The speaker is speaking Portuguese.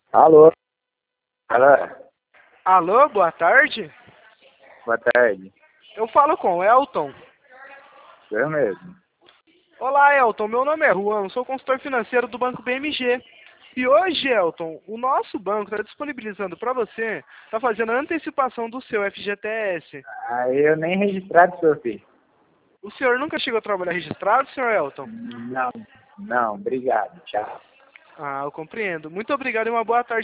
Alô? Alô? Alô, boa tarde. Boa tarde. Eu falo com o Elton. Eu mesmo. Olá, Elton. Meu nome é Juan, sou consultor financeiro do Banco BMG. E hoje, Elton, o nosso banco está disponibilizando para você, está fazendo a antecipação do seu FGTS. Aí eu nem registrado sou, filho. O senhor nunca chegou a trabalhar registrado, senhor Elton? Não, obrigado. Tchau. Ah, eu compreendo. Muito obrigado e uma boa tarde.